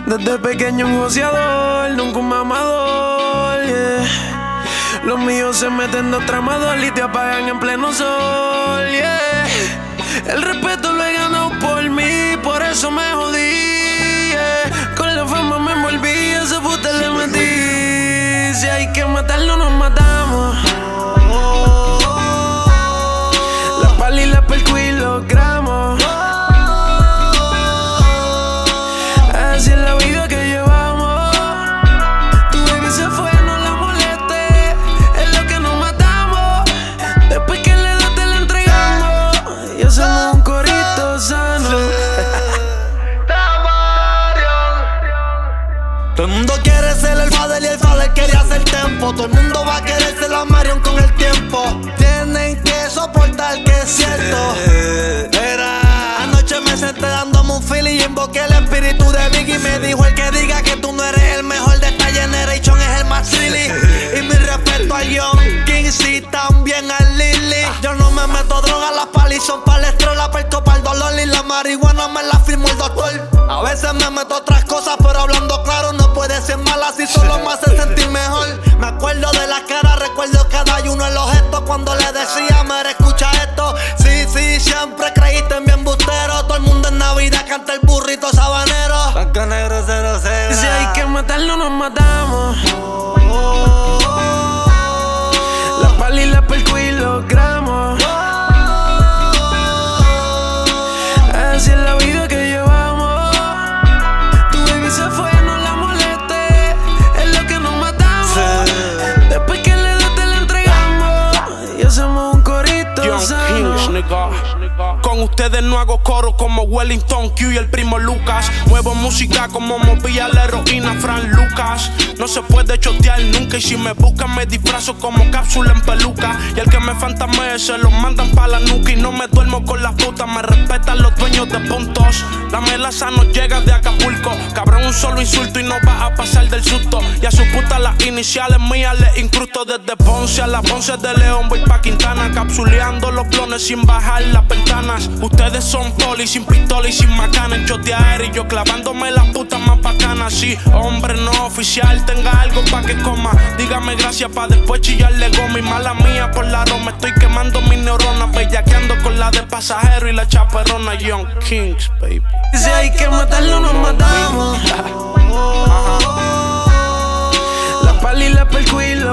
Desde pequeño un joseador, nunca un mamador, yeah. Los míos se meten de tramador y te apagan en pleno sol, yeah. El respeto lo he ganado por mí, por eso me jodí, yeah. Con la fama me envolví, ese puta le metí. Si hay que matarlo, nos matamos. La pala y la percu y los gramos. Así es la vida que llevamos. Tu baby se fue, no la moleste. Es lo que nos matamos. Después que le das te la entregamos. Y hacemos un corito sano. Todo el mundo quiere ser el Fader y el Fader quería ser Tempo. Todo el mundo va a querer ser la Marion con el tiempo. Tienen que soportar que es cierto. Era anoche me senté dándome un feeling y invoqué el espíritu de Biggie. Me dijo el que diga que tú no eres el mejor de esta generation es el más silly. Y mi respeto a Young Kings y también a Lily. Yo no me meto droga, las palis son para el estrés, la perco para el dolor y la marihuana me la firmó el doctor. A veces me meto otras cosas, pero hablando claro no puede ser mala si solo me hace sentir mejor. Me acuerdo de la cara, recuerdo cada uno de los gestos cuando le decía, mira, escucha esto. Sí, sí, siempre creíste en mi embustero. Todo el mundo en Navidad canta el burrito sabanero. Blanco, negro, 00. Si hay que matarlo, nos matamos. La pala y la percu y los gramos. Así es la vida que llevamos. Tu baby se fue, no la moleste. Es lo que nos matamos. Después que le das te la entregamos. Y hacemos un corito sano. Con ustedes no hago coro como Wellington Q y el primo Lucas. Muevo música como movía la heroína Fran Lucas. No se puede chotear nunca y si me buscan me disfrazo como cápsula en peluca. Y el que me fantamee se lo mandan pa' la nuca. Y no me duermo con las putas, me respetan los dueños de puntos. La melaza no llega de Acapulco. Cabrón, un solo insulto y no va a pasar del susto. Y a su puta las iniciales mías le incrusto. Desde Ponce a la Ponce de León voy pa' Quintana. Capsuleando los clones sin bajar las ventanas. Ustedes son poli sin pistola y sin macana. En chotear y yo clavándome las putas más bacanas. Sí, hombre no oficial, tenga algo pa' que coma. Dígame gracias pa' después chillarle goma. Y mala mía por la roma, estoy quemando mis neuronas. Bellaqueando con la del pasajero y la chaperrona. Young Kings, baby. Si hay que matarlo, nos matamos. La pala y la percu y